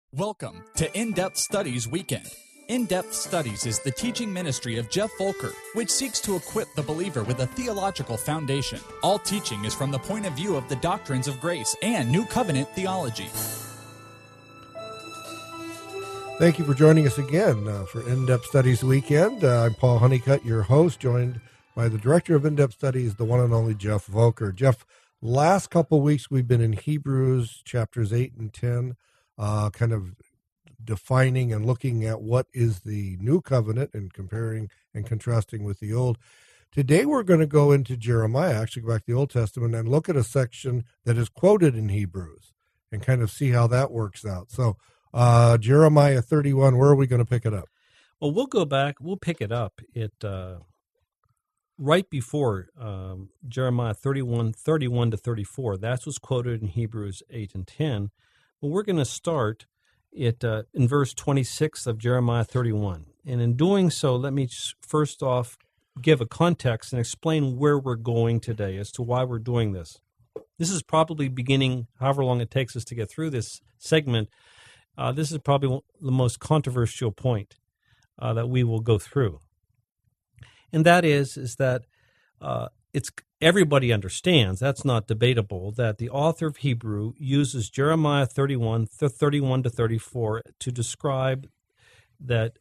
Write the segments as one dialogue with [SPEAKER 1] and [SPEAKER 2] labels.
[SPEAKER 1] Welcome to In-Depth Studies Weekend. In-Depth Studies is the teaching ministry of Jeff Volker, which seeks to equip the believer with a theological foundation. All teaching is from the point of view of the doctrines of grace and New Covenant theology.
[SPEAKER 2] Thank you for joining us again for In-Depth Studies Weekend. I'm Paul Honeycutt, your host, joined by the director of In-Depth Studies, the one and only Jeff Volker. Jeff, last couple of weeks we've been in Hebrews chapters 8 and 10, kind of defining and looking at what is the new covenant and comparing and contrasting with the old. Today we're going to go into Jeremiah, actually go back to the Old Testament, and look at a section that is quoted in Hebrews and kind of see how that works out. So Jeremiah 31, where are we going to pick it up?
[SPEAKER 3] Well, we'll go back. We'll pick it up right before Jeremiah 31 to 34. That's what's quoted in Hebrews 8 and 10. Well, we're going to start it in verse 26 of Jeremiah 31. And in doing so, let me first off give a context and explain where we're going today as to why we're doing this. This is probably beginning, however long it takes us to get through this segment, this is probably the most controversial point that we will go through. And that is that it's everybody understands, that's not debatable, that the author of Hebrew uses Jeremiah 31 to 34 to describe that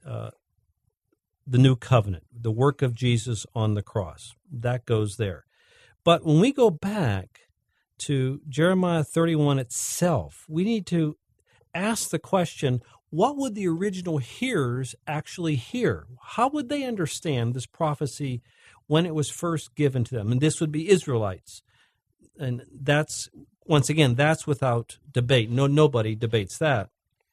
[SPEAKER 3] the new covenant, the work of Jesus on the cross. That goes there. But when we go back to Jeremiah 31 itself, we need to ask the question, what would the original hearers actually hear? How would they understand this prophecy when it was first given to them? And this would be Israelites. And that's, once again, that's without debate. Nobody debates that.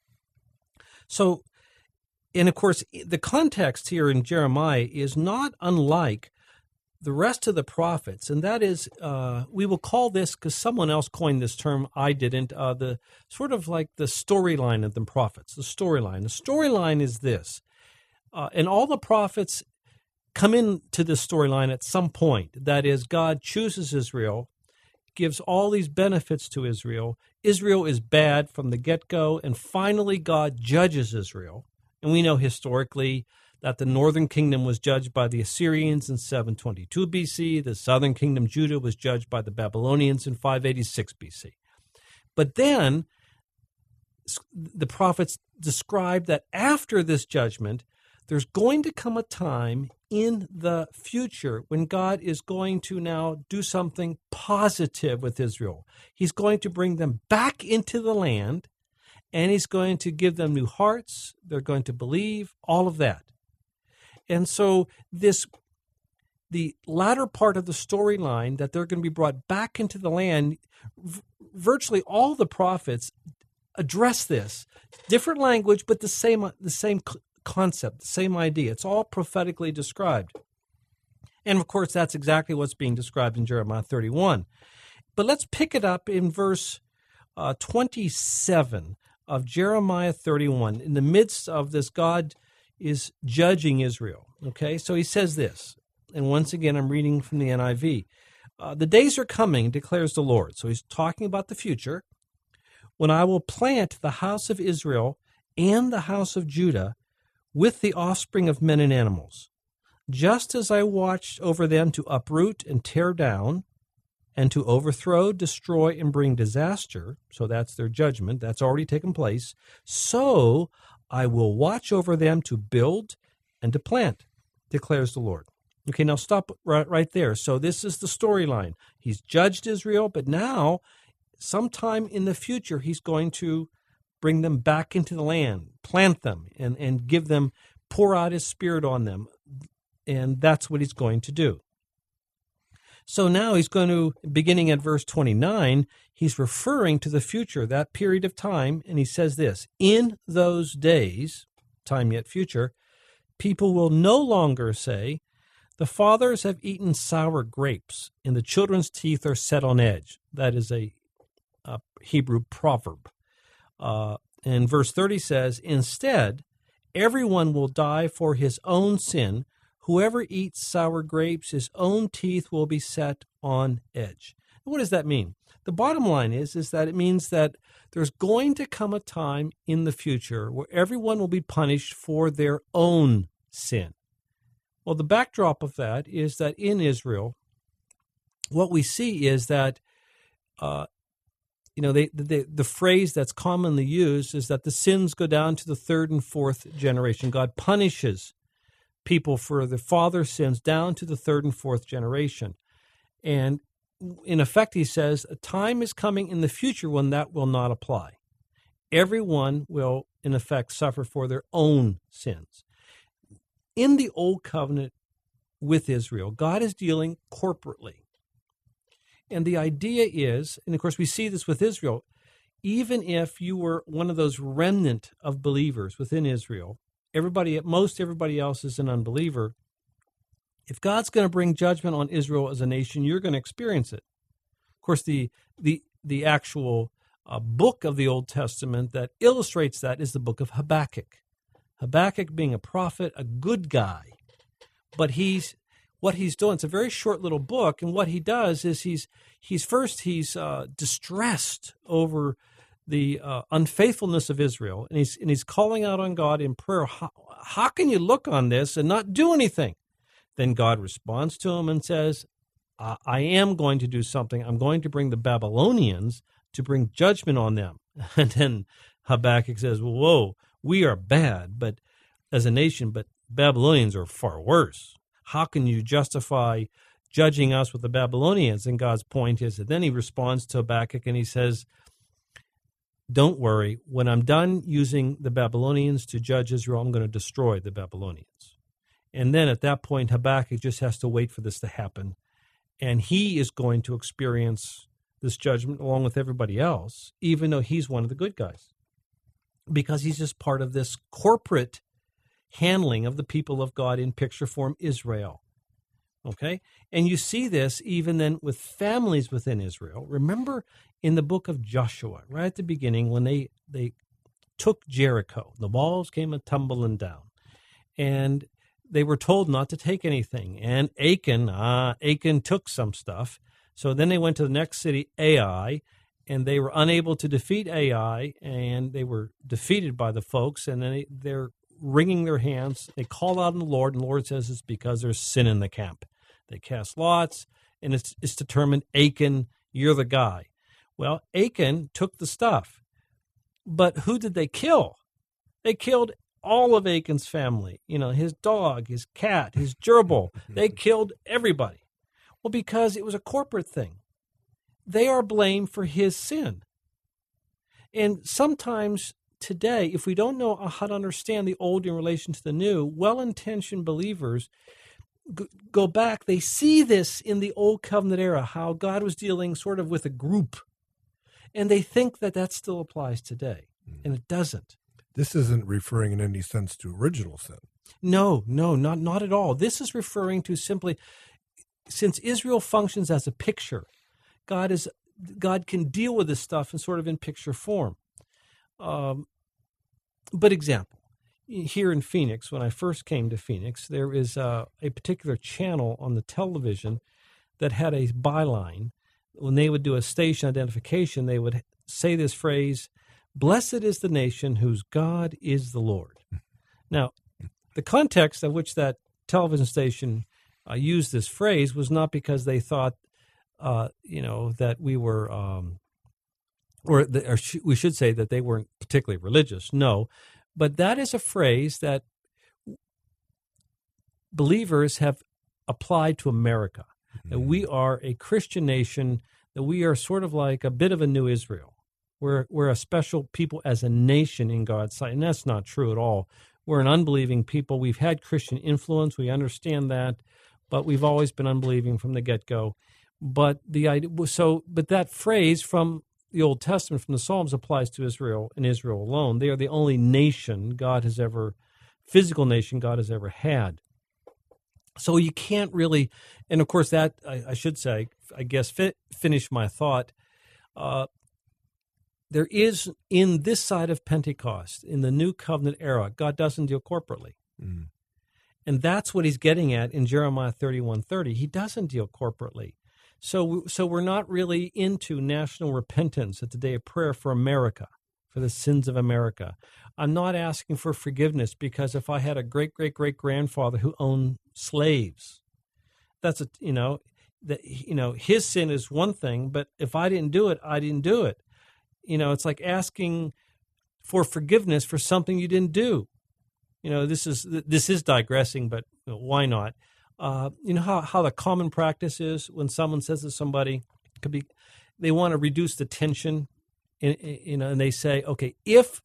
[SPEAKER 3] So, and of course, the context here in Jeremiah is not unlike the rest of the prophets, and that is, we will call this, because someone else coined this term, I didn't, the sort of like the storyline of the prophets, the storyline. The storyline is this, and all the prophets come into this storyline at some point. That is, God chooses Israel, gives all these benefits to Israel. Israel is bad from the get-go, and finally God judges Israel. And we know historically that the northern kingdom was judged by the Assyrians in 722 BC. The southern kingdom, Judah, was judged by the Babylonians in 586 BC. But then the prophets describe that after this judgment, there's going to come a time in the future when God is going to now do something positive with Israel. He's going to bring them back into the land, and he's going to give them new hearts. They're going to believe, all of that. And so the latter part of the storyline, that they're going to be brought back into the land, virtually all the prophets address this. Different language, but the same concept, the same idea. It's all prophetically described. And of course, that's exactly what's being described in Jeremiah 31. But let's pick it up in verse 27 of Jeremiah 31. In the midst of this, God is judging Israel. Okay, so he says this, and once again, I'm reading from the NIV. The days are coming, declares the Lord. So he's talking about the future, when I will plant the house of Israel and the house of Judah with the offspring of men and animals, just as I watched over them to uproot and tear down, and to overthrow, destroy, and bring disaster. So that's their judgment. That's already taken place. So I will watch over them to build and to plant, declares the Lord. Okay, now stop right there. So this is the storyline. He's judged Israel, but now, sometime in the future, he's going to bring them back into the land, plant them, and give them, pour out his Spirit on them. And that's what he's going to do. So now he's going to, beginning at verse 29, he's referring to the future, that period of time, and he says this, in those days, time yet future, people will no longer say, the fathers have eaten sour grapes, and the children's teeth are set on edge. That is a Hebrew proverb. And verse 30 says, instead, everyone will die for his own sin. Whoever eats sour grapes, his own teeth will be set on edge. What does that mean? The bottom line is that it means that there's going to come a time in the future where everyone will be punished for their own sin. Well, the backdrop of that is that in Israel, what we see is that, the phrase that's commonly used is that the sins go down to the third and fourth generation. God punishes people for the father's sins down to the third and fourth generation. And in effect, he says, a time is coming in the future when that will not apply. Everyone will, in effect, suffer for their own sins. In the Old Covenant with Israel, God is dealing corporately. And the idea is, and of course we see this with Israel, even if you were one of those remnant of believers within Israel, most everybody else is an unbeliever. If God's going to bring judgment on Israel as a nation, you're going to experience it. Of course, the actual book of the Old Testament that illustrates that is the book of Habakkuk. Habakkuk being a prophet, a good guy, but what he's doing, it's a very short little book, and what he does is he's distressed over the unfaithfulness of Israel, and he's calling out on God in prayer. How can you look on this and not do anything? Then God responds to him and says, I am going to do something. I'm going to bring the Babylonians to bring judgment on them. And then Habakkuk says, whoa, we are bad, but as a nation, but Babylonians are far worse. How can you justify judging us with the Babylonians? And God's point is that then he responds to Habakkuk and he says, don't worry, when I'm done using the Babylonians to judge Israel, I'm going to destroy the Babylonians. And then at that point, Habakkuk just has to wait for this to happen. And he is going to experience this judgment along with everybody else, even though he's one of the good guys, because he's just part of this corporate handling of the people of God in picture form Israel. Okay? And you see this even then with families within Israel. Remember in the book of Joshua, right at the beginning, when they took Jericho, the walls came a-tumbling down, and they were told not to take anything. And Achan took some stuff. So then they went to the next city, Ai, and they were unable to defeat Ai, and they were defeated by the folks, and then they're wringing their hands. They call out on the Lord, and the Lord says it's because there's sin in the camp. They cast lots, and it's determined, Achan, you're the guy. Well, Achan took the stuff, but who did they kill? They killed all of Achan's family, his dog, his cat, his gerbil. They killed everybody. Well, because it was a corporate thing. They are blamed for his sin. And sometimes today, if we don't know how to understand the old in relation to the new, well-intentioned believers go back. They see this in the Old Covenant era, how God was dealing sort of with a group. And they think that still applies today. And it doesn't.
[SPEAKER 2] This isn't referring in any sense to original sin.
[SPEAKER 3] No, not at all. This is referring to simply, since Israel functions as a picture, God can deal with this stuff in sort of in picture form. But example, here in Phoenix, when I first came to Phoenix, there is a particular channel on the television that had a byline. When they would do a station identification, they would say this phrase, "Blessed is the nation whose God is the Lord." Now, the context of which that television station used this phrase was not because they thought, that we were, we should say that they weren't particularly religious. No, but that is a phrase that believers have applied to America. That we are a Christian nation, that we are sort of like a bit of a new Israel. We're a special people as a nation in God's sight, and that's not true at all. We're an unbelieving people. We've had Christian influence. We understand that, but we've always been unbelieving from the get-go. But that phrase from the Old Testament, from the Psalms, applies to Israel and Israel alone. They are the only nation physical nation God has ever had. So you can't really, and of course that, I should say, I guess, finish my thought. There is, in this side of Pentecost, in the New Covenant era, God doesn't deal corporately. Mm. And that's what he's getting at in Jeremiah 31:30. He doesn't deal corporately. So we're not really into national repentance at the day of prayer for America, for the sins of America. I'm not asking for forgiveness because if I had a great-great-great-grandfather who owned slaves, that's his sin is one thing, but if I didn't do it, I didn't do it. It's like asking for forgiveness for something you didn't do. This is digressing, but why not? How the common practice is when someone says to somebody, they want to reduce the tension, and they say, okay, if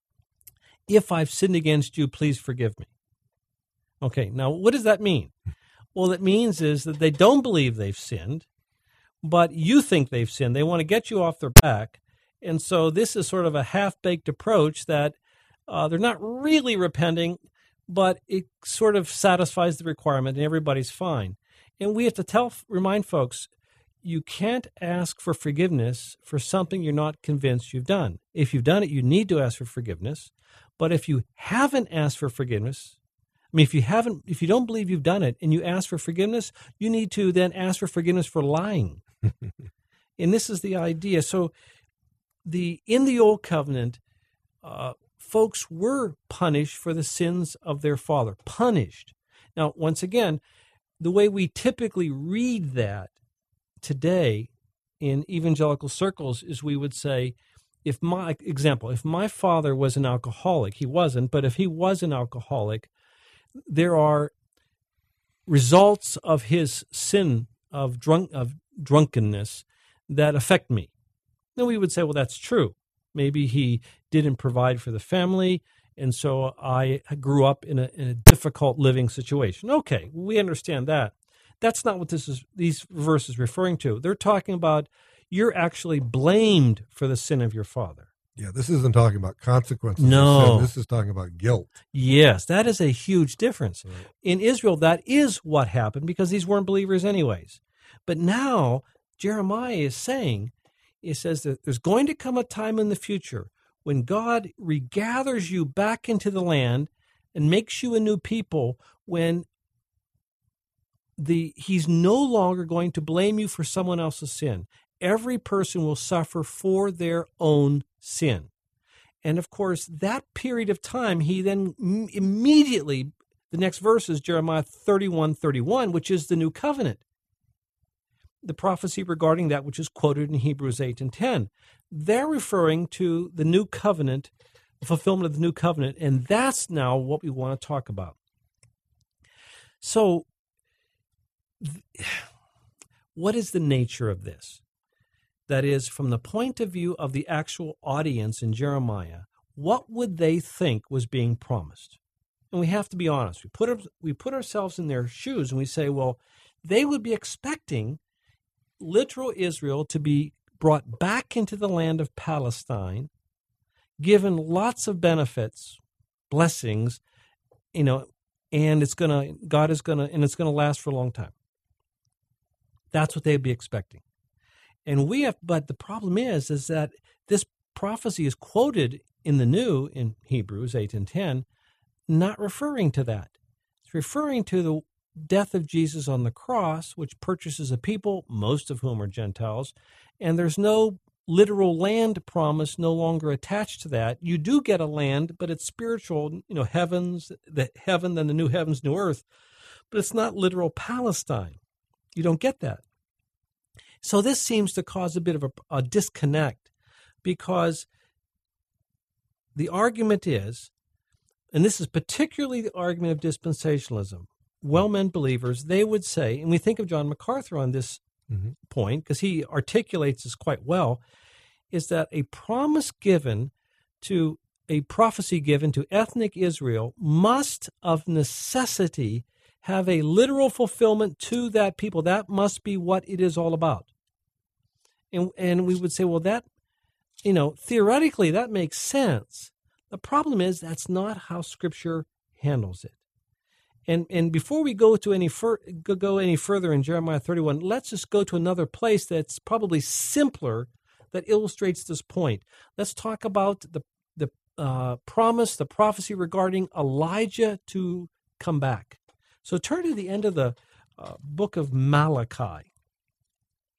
[SPEAKER 3] I've sinned against you, please forgive me. Okay, now what does that mean? Well, it means is that they don't believe they've sinned, but you think they've sinned. They want to get you off their back. And so this is sort of a half-baked approach that they're not really repenting, but it sort of satisfies the requirement and everybody's fine. And we have to remind folks, you can't ask for forgiveness for something you're not convinced you've done. If you've done it, you need to ask for forgiveness. But if you haven't asked for forgiveness, if you don't believe you've done it and you ask for forgiveness, you need to then ask for forgiveness for lying. And this is the idea. So in the Old Covenant, folks were punished for the sins of their father. Punished. Now, once again, the way we typically read that today in evangelical circles is we would say, if my father was an alcoholic, he wasn't, but if he was an alcoholic, there are results of his sin of drunkenness that affect me. Then we would say, well, that's true. Maybe he didn't provide for the family, and so I grew up in a difficult living situation. Okay, we understand that. That's not what these verses referring to. They're talking about you're actually blamed for the sin of your father.
[SPEAKER 2] Yeah, this isn't talking about consequences.
[SPEAKER 3] No.
[SPEAKER 2] Of sin. This is talking about guilt.
[SPEAKER 3] Yes, that is a huge difference.
[SPEAKER 2] Right.
[SPEAKER 3] In Israel, that is what happened because these weren't believers anyways. But now Jeremiah is saying, it says that there's going to come a time in the future when God regathers you back into the land and makes you a new people, when he's no longer going to blame you for someone else's sin. Every person will suffer for their own sin. And of course, that period of time, he then immediately, the next verse is Jeremiah 31:31, which is the new covenant. The prophecy regarding that, which is quoted in Hebrews 8 and 10. They're referring to the new covenant, the fulfillment of the new covenant, and that's now what we want to talk about. So, what is the nature of this? That is, from the point of view of the actual audience in Jeremiah, what would they think was being promised? And we have to be honest. We put ourselves in their shoes and we say, well, they would be expecting literal Israel to be brought back into the land of Palestine, given lots of benefits, blessings, and it's going to last for a long time. That's what they'd be expecting. But the problem is that this prophecy is quoted in the New, in Hebrews 8 and 10, not referring to that. It's referring to the death of Jesus on the cross, which purchases a people, most of whom are Gentiles, and there's no literal land promise no longer attached to that. You do get a land, but it's spiritual, heavens, the heaven, then the new heavens, new earth, but it's not literal Palestine. You don't get that. So this seems to cause a bit of a disconnect, because the argument is, and this is particularly the argument of dispensationalism, well-meant believers, they would say, and we think of John MacArthur on this point, because he articulates this quite well, is that a prophecy given to ethnic Israel must of necessity have a literal fulfillment to that people. That must be what it is all about. And we would say, well, that, theoretically that makes sense. The problem is that's not how Scripture handles it. And before we go any further in Jeremiah 31, let's just go to another place that's probably simpler that illustrates this point. Let's talk about the promise, the prophecy regarding Elijah to come back. So turn to the end of the book of Malachi.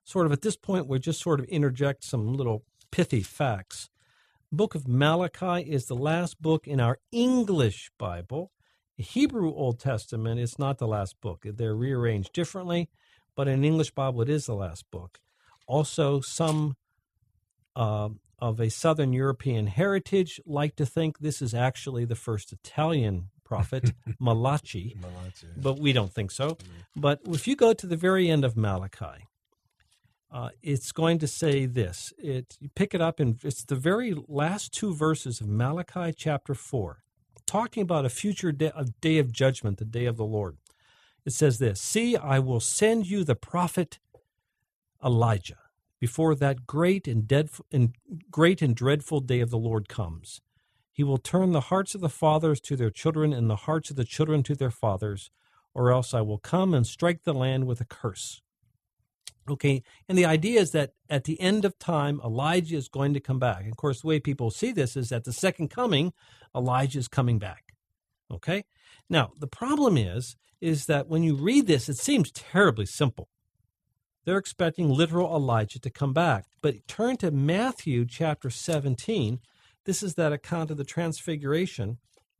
[SPEAKER 3] sort of at this point, we'll just sort of interject some little pithy facts. Book of Malachi is the last book in our English Bible. The Hebrew Old Testament is not the last book. They're rearranged differently, but in English Bible, it is the last book. Also, some of a Southern European heritage like to think this is actually the first Italian prophet, Malachi, but we don't think so. But if you go to the very end of Malachi, it's going to say this. You pick it up, and it's the very last two verses of Malachi chapter 4, talking about a future day of judgment, the day of the Lord. It says this, "See, I will send you the prophet Elijah before that great and dreadful day of the Lord comes. He will turn the hearts of the fathers to their children and the hearts of the children to their fathers, or else I will come and strike the land with a curse." Okay, and the idea is that at the end of time, Elijah is going to come back. And of course, the way people see this is at the second coming, Elijah is coming back. Okay? Now, the problem is that when you read this, it seems terribly simple. They're expecting literal Elijah to come back. But turn to Matthew chapter 17. This is that account of the Transfiguration.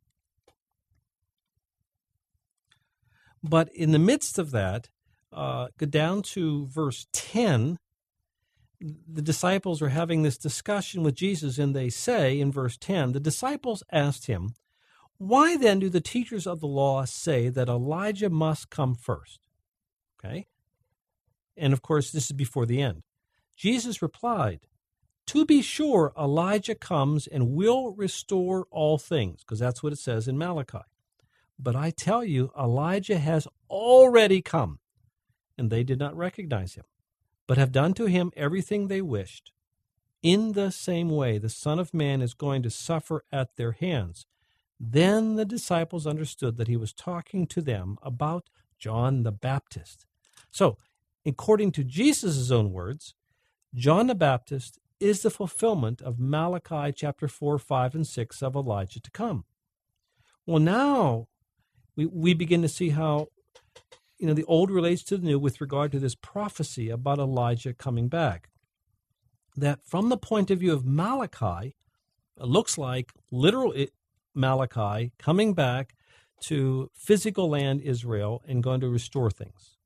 [SPEAKER 3] But in the midst of that, go down to verse 10. The disciples are having this discussion with Jesus, and they say in verse 10, the disciples asked him, "Why then do the teachers of the law say that Elijah must come first?" Okay? And of course, this is before the end. Jesus replied, "To be sure, Elijah comes and will restore all things," because that's what it says in Malachi. "But I tell you, Elijah has already come, and they did not recognize him, but have done to him everything they wished. In the same way, the Son of Man is going to suffer at their hands." Then the disciples understood that he was talking to them about John the Baptist. So, according to Jesus' own words, John the Baptist is the fulfillment of Malachi chapter 4, 5, and 6 of Elijah to come. Well, now we begin to see how the old relates to the new with regard to this prophecy about Elijah coming back. That from the point of view of Malachi, it looks like literal Malachi coming back to physical land Israel and going to restore things.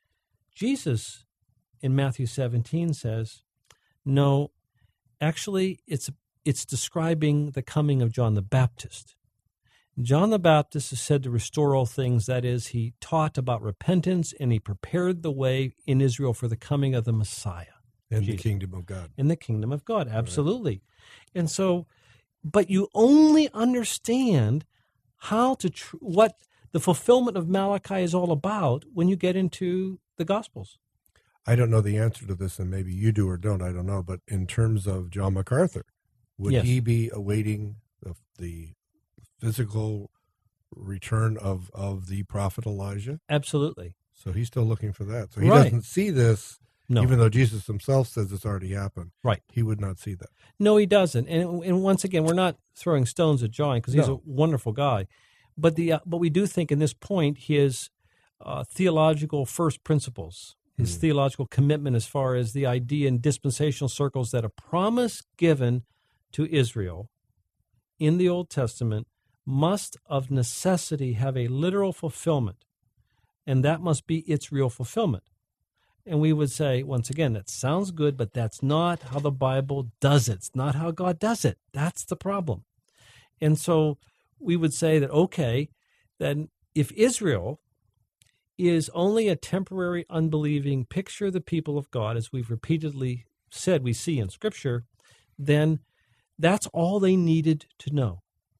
[SPEAKER 3] Jesus in Matthew 17 says, no, actually it's describing the coming of John the Baptist. John the Baptist is said to restore all things. That is, he taught about repentance and he prepared the way in Israel for the coming of the Messiah.
[SPEAKER 2] In the kingdom of God.
[SPEAKER 3] In the kingdom of God, absolutely. Right. And so, but you only understand how to, what the fulfillment of Malachi is all about when you get into the Gospels.
[SPEAKER 2] I don't know the answer to this, and maybe you do or don't, I don't know, but in terms of John MacArthur, would he be awaiting the physical return of the prophet Elijah?
[SPEAKER 3] Absolutely.
[SPEAKER 2] So he's still looking for that. So he doesn't see this, even though Jesus himself says it's already happened.
[SPEAKER 3] Right.
[SPEAKER 2] He would not see that.
[SPEAKER 3] No, he doesn't. And once again, we're not throwing stones at John because he's a wonderful guy. But we do think in this point his theological first principles, his theological commitment as far as the idea in dispensational circles that a promise given to Israel in the Old Testament must of necessity have a literal fulfillment, and that must be its real fulfillment. And we would say, once again, that sounds good, but that's not how the Bible does it. It's not how God does it. That's the problem. And so we would say that, okay, then if Israel is only a temporary, unbelieving picture of the people of God, as we've repeatedly said we see in Scripture, then that's all they needed to know.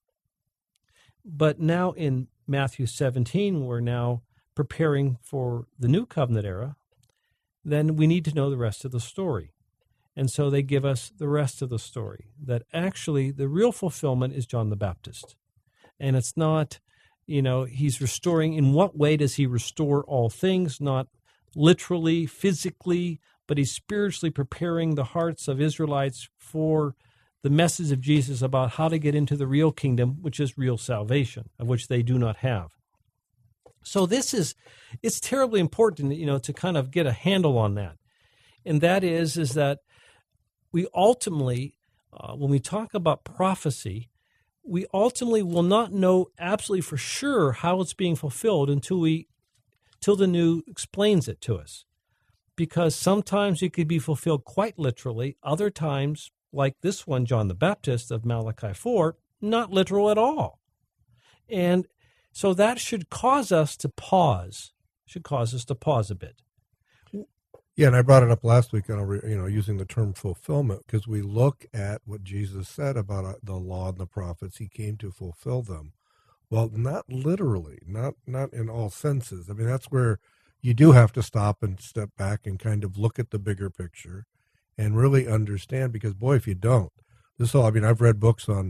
[SPEAKER 3] But now in Matthew 17, we're now preparing for the New Covenant era, then we need to know the rest of the story. And so they give us the rest of the story, that actually the real fulfillment is John the Baptist. And it's not, he's restoring. In what way does he restore all things? Not literally, physically, but he's spiritually preparing the hearts of Israelites for the message of Jesus about how to get into the real kingdom, which is real salvation, of which they do not have. So it's terribly important, to kind of get a handle on that. And that is that we ultimately, when we talk about prophecy, we ultimately will not know absolutely for sure how it's being fulfilled until the New explains it to us. Because sometimes it could be fulfilled quite literally, other times, like this one, John the Baptist of Malachi 4, not literal at all. And so that should cause us to pause, a bit.
[SPEAKER 2] Yeah, and I brought it up last week, using the term fulfillment, because we look at what Jesus said about the law and the prophets. He came to fulfill them. Well, not literally, not in all senses. I mean, that's where you do have to stop and step back and kind of look at the bigger picture and really understand, because, boy, if you don't, I've read books on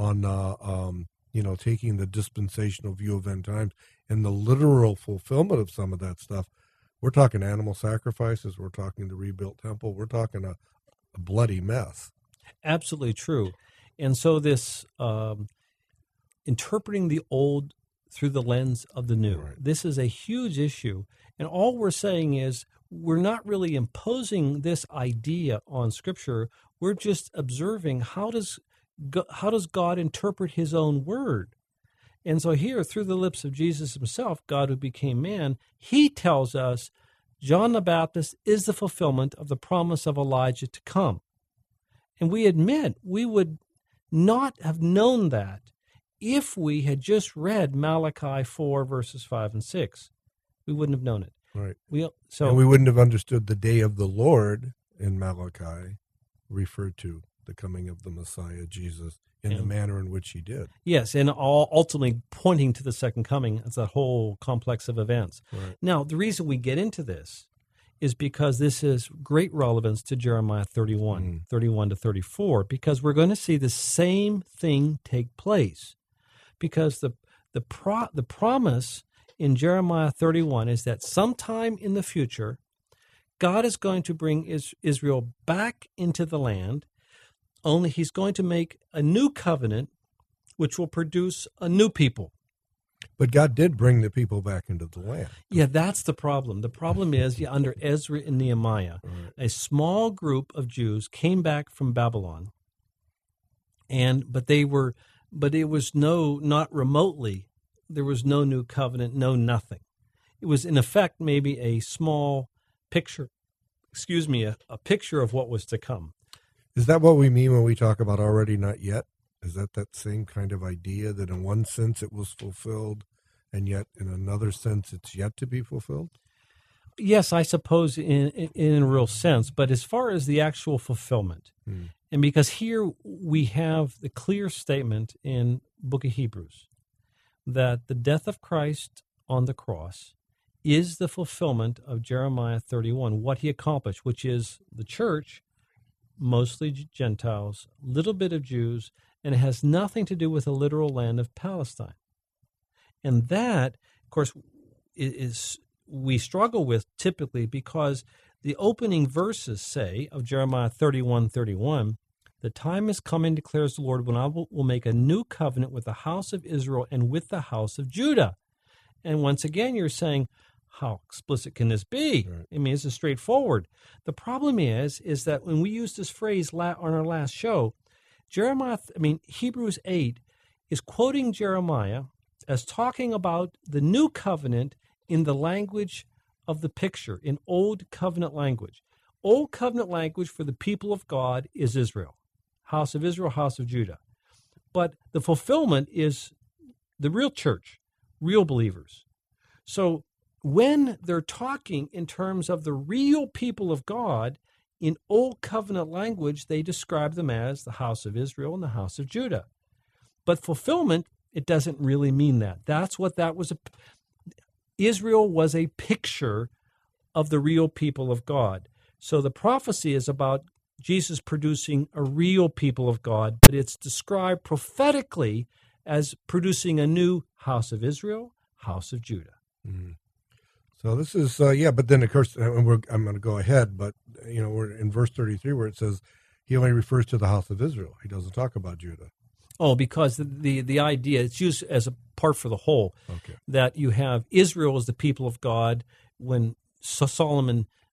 [SPEAKER 2] taking the dispensational view of end times and the literal fulfillment of some of that stuff. We're talking animal sacrifices. We're talking the rebuilt temple. We're talking a bloody mess.
[SPEAKER 3] Absolutely true. And so this interpreting the old through the lens of the new,
[SPEAKER 2] right.
[SPEAKER 3] This is a huge issue. And all we're saying is we're not really imposing this idea on Scripture. We're just observing how does God interpret his own word. And so here, through the lips of Jesus himself, God who became man, he tells us John the Baptist is the fulfillment of the promise of Elijah to come. And we admit we would not have known that if we had just read Malachi 4, verses 5 and 6. We wouldn't have known it.
[SPEAKER 2] Right.
[SPEAKER 3] And
[SPEAKER 2] we wouldn't have understood the day of the Lord in Malachi referred to the coming of the Messiah, Jesus, in the manner in which he did.
[SPEAKER 3] Yes, and all ultimately pointing to the second coming as that whole complex of events.
[SPEAKER 2] Right.
[SPEAKER 3] Now, the reason we get into this is because this is great relevance to Jeremiah 31 to 34, because we're going to see the same thing take place. Because the promise in Jeremiah 31 is that sometime in the future, God is going to bring Israel back into the land, only he's going to make a new covenant which will produce a new people.
[SPEAKER 2] But God did bring the people back into the land.
[SPEAKER 3] Yeah, that's the problem. The problem is, under Ezra and Nehemiah, a small group of Jews came back from Babylon, but it was not remotely, there was no new covenant, no nothing. It was, in effect, maybe a small picture, a picture of what was to come.
[SPEAKER 2] Is that what we mean when we talk about already not yet? Is that same kind of idea that in one sense it was fulfilled and yet in another sense it's yet to be fulfilled?
[SPEAKER 3] Yes, I suppose in a real sense. But as far as the actual fulfillment, and because here we have the clear statement in book of Hebrews that the death of Christ on the cross is the fulfillment of Jeremiah 31, what he accomplished, which is the church, mostly Gentiles, little bit of Jews, and it has nothing to do with the literal land of Palestine. And that, of course, is we struggle with typically because the opening verses say of Jeremiah 31:31, the time is coming, declares the Lord, when I will make a new covenant with the house of Israel and with the house of Judah. And once again, you're saying, how explicit can this be?
[SPEAKER 2] Right.
[SPEAKER 3] I mean, it's straightforward. The problem is that when we use this phrase on our last show, Hebrews 8 is quoting Jeremiah as talking about the new covenant in the language of the picture, in Old Covenant language. Old Covenant language for the people of God is Israel, house of Israel, house of Judah. But the fulfillment is the real church, real believers. So when they're talking in terms of the real people of God, in Old Covenant language, they describe them as the house of Israel and the house of Judah. But fulfillment, it doesn't really mean that. That's what that was. Israel was a picture of the real people of God. So the prophecy is about Jesus producing a real people of God, but it's described prophetically as producing a new house of Israel, house of Judah.
[SPEAKER 2] Mm-hmm. So this is, but then, of course, I'm going to go ahead, but, we're in verse 33 where it says he only refers to the house of Israel. He doesn't talk about Judah.
[SPEAKER 3] Oh, because the idea, it's used as a part for the whole,
[SPEAKER 2] okay,
[SPEAKER 3] that you have Israel as the people of God when Solomon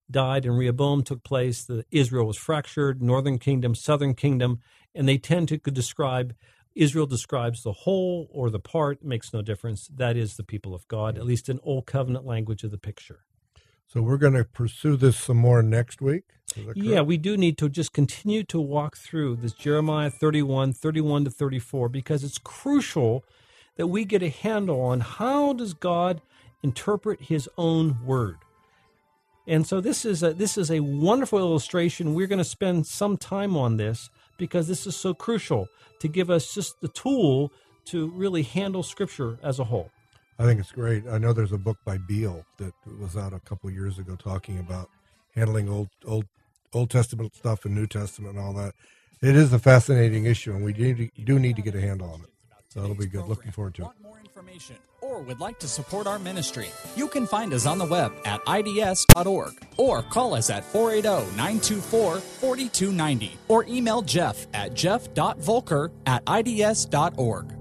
[SPEAKER 3] died and Rehoboam took place, Israel was fractured, northern kingdom, southern kingdom, and they tend to describe, Israel describes the whole or the part, makes no difference. That is the people of God, at least in Old Covenant language of the picture.
[SPEAKER 2] So we're going to pursue this some more next week?
[SPEAKER 3] Yeah, we do need to just continue to walk through this Jeremiah 31 to 34, because it's crucial that we get a handle on how does God interpret his own word. And so this is a wonderful illustration. We're going to spend some time on this because this is so crucial to give us just the tool to really handle Scripture as a whole.
[SPEAKER 2] I think it's great. I know there's a book by Beale that was out a couple of years ago talking about handling Old Testament stuff and New Testament and all that. It is a fascinating issue, and we do need to get a handle on it. So it'll be good. Looking forward to it.
[SPEAKER 1] Want more information or would like to support our ministry? You can find us on the web at ids.org or call us at 480-924-4290 or email Jeff at jeff.volker@ids.org.